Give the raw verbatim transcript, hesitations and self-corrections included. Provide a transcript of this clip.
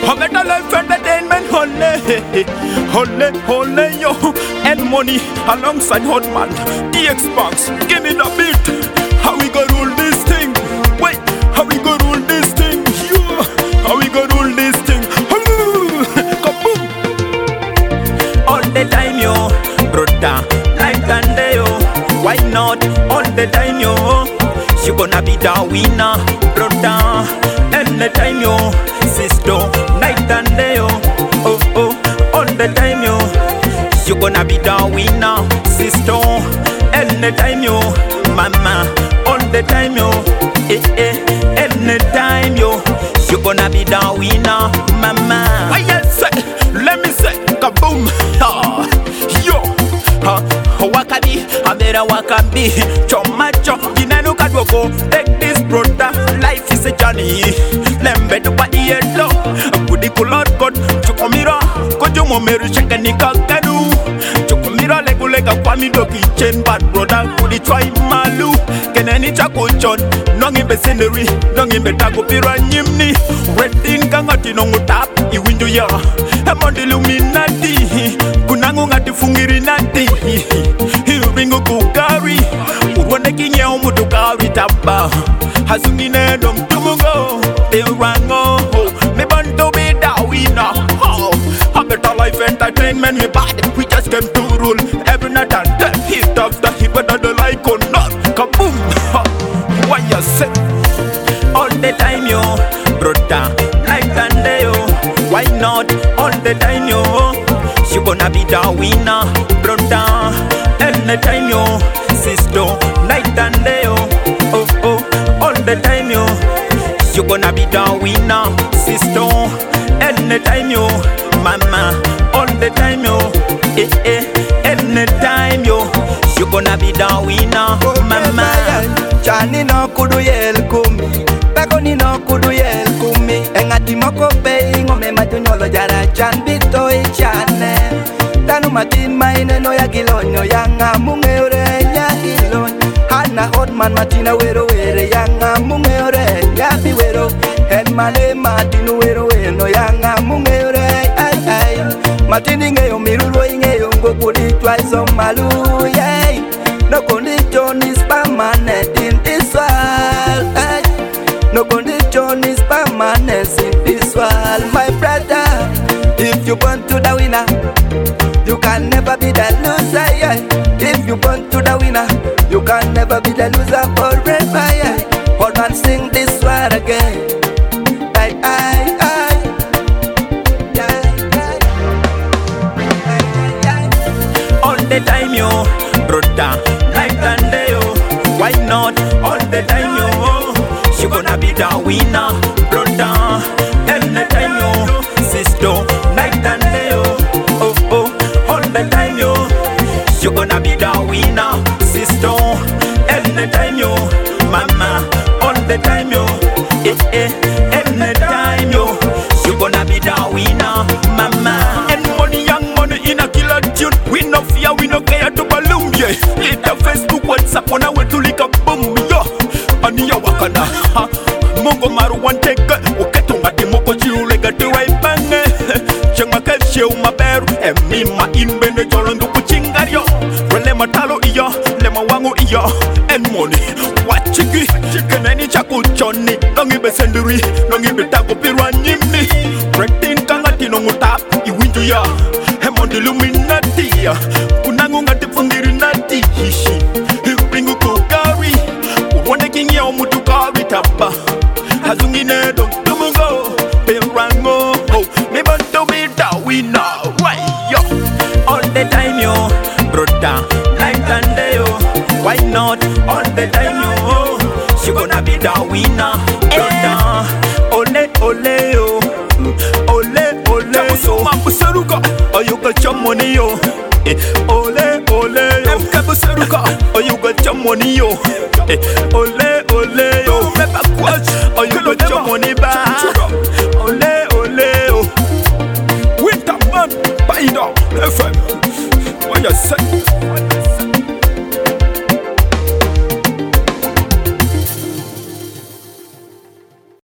A better life entertainment, only, only, only yo. And money alongside hot man. The Xbox, give me the beat. How we gonna rule this thing? Wait, how we gonna rule this thing? Yeah. How we gonna rule this thing? Kaboom! All the time, yo, brother, night and day, yo. Why not? All the time, yo. You gonna be the winner, brother. Anytime, yo, sister, night and day, yo. Oh, oh, all the time, yo. You gonna be the winner, sister. Anytime, yo, mama. All the time, yo. Eh, eh. Anytime, yo. You gonna be the winner, mama. Why you say? Let me say, kaboom. Oh, yo. Huh? Wakabi, Abera Wakabi, Chomacho, Dinano Kadwoko, take this brother, life is a journey. Lembe to Padi Yellow, Goody Kulot God, Chokomira, Kojumo Mary Chakanika Kadu, Chokomira Legulega Pamido Kitchen, but brother, Goody Try Malu, Kenani Chakochon, Nongi Besenary, Nongi Betago Pira Nimni, Red Tin Gangatino Mutap, Iwindu Ya, Amon Illuminati, Kunango Ngati Fungiri Nati. Hiringo kukari Urwane kinye umutukari taba Hasuni nedong tumugo Tirango Me bantu be da winner A better life entertainment me bad We just came to rule Every night and day Hit after hit whether they like or not Kaboom What you say? All the time yo Brother Night and day yo Why not? All the time yo You gonna be the winner, brother. Anytime, yo, sister, night and day, yo. Oh, oh, all the time, yo. You gonna be the winner, sister. Anytime, yo, mama. All the time, yo. Eh, eh. Anytime, yo. You gonna be the winner, mama. Chani no kudu yel kumi. Pekoni no kudu yel kumi. Engati moko pe ngome matunyolo jara chan bito ichane. Tanu matin maine no ya gilonyo yanga munge ore nya gilon. Hana hotman matina wero were yanga munge ore nya bi wero. En mane matinu wero were no yanga munge ore ay ay. Matini ngeyo mirulo ingeyo ngokudi twice on malu yay. No condition is permanent in this world ay. No condition is permanent in this world, my brother. If you born to the winner, you can never be the loser, yeah. If you born to the winner, you can never be the loser forever, yeah. Hold on, sing this word again. Ay, ay, ay. Yeah, yeah. All the time, yo, brother. Night and day, yo. Why not? All the time, yo. You gonna be the winner, brother. Anytime, yo, sister, night and day, yo. Oh, oh, all the time, yo. You gonna be the winner, sister. Anytime, yo, mama. All the time, yo. Eh, eh. Anytime, yo. You gonna be the winner, mama. And money, young money in a killer tune. We no fear, we no care to balloon, yeah. Hit the Facebook, WhatsApp, on our way to lick a boom, yo. Ani ya wakana ha Mungo maru wanteka Uketunga di moko chirulega tuwa ipange Chengma keshe umaberu Emi ma inbende jolondu kuchingario Rele matalo iyo Lema wangu iyo And money Wachigi Keneni chaku choni Nongi besenduri Nongi betago pirwa nyimi Rektin kangati nongu tap Iwinju ya Hemondi Illuminati Kunangu ngati fungiri nati Hishi Hiringu kukari Wone kinye omutukari tapa Hazungi nedo Tumungo Pirango Oh Me bantu be the winner Why yo All the time yo Brother Night and day yo Why not All the time yo You gonna be the winner Brother Ole ole yo Ole ole yo Mabuseruka Oh you got your money yo Ole ole yo Mkabuseruka Oh you got your money yo Ole ole yo Oh you got your money back